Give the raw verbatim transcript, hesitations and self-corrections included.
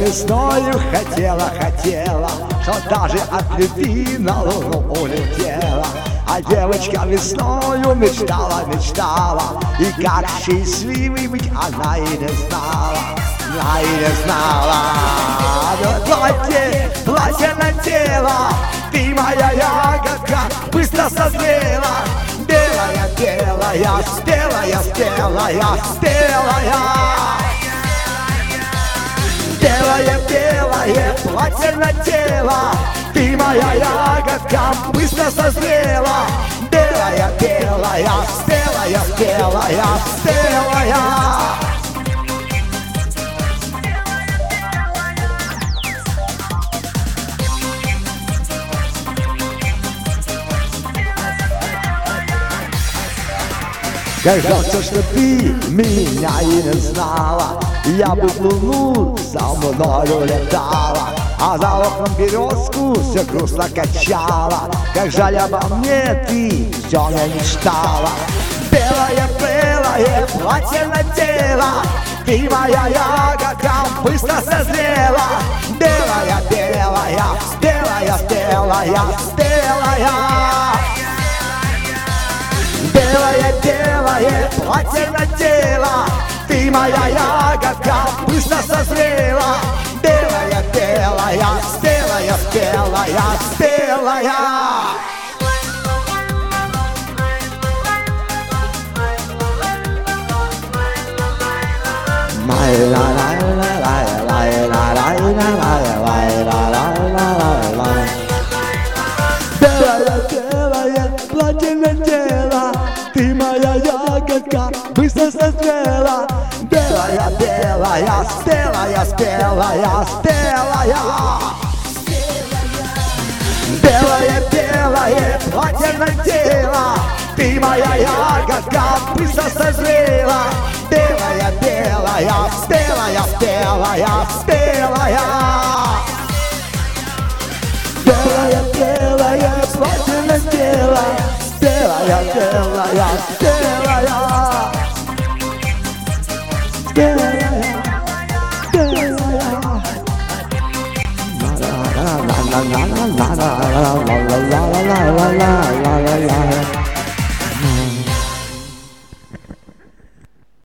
весною хотела, хотела, что даже от любви на луну улетела. А девочка весною мечтала, мечтала, и как счастливой быть она и не знала, она и не знала. Платье, платье надела, ты моя ягодка быстро созрела. Белая, белая, белая, белая, белая. Белое, белое платье надела, ты моя ягодка быстро созрела. Белая, белая, белая, белая, белая. Кажется, что ты меня и не знала, я бы в луну со мною летала, а за окном березку все грустно качала. Как жаль обо мне ты все не мечтала. Белое, белое платье надела, ты моя ягодка быстро созрела. Белая, белая, белая, белая, белая. Белое, белое платье надела, ты моя ягодка быстро созрела. Белая, белая, белая, белая, белая. Белое, белое платье надела, ты моя ягодка быстро созрела. Белая, белая, белая, белая, белая. Белое, белое платье надела, ты моя ягодка быстро созрела. Белая, белая, белая, белая, белая. Белое, белое платье надела, белая, белая, белая. Белая, белая. La la la la la la la la la la la la la la la la.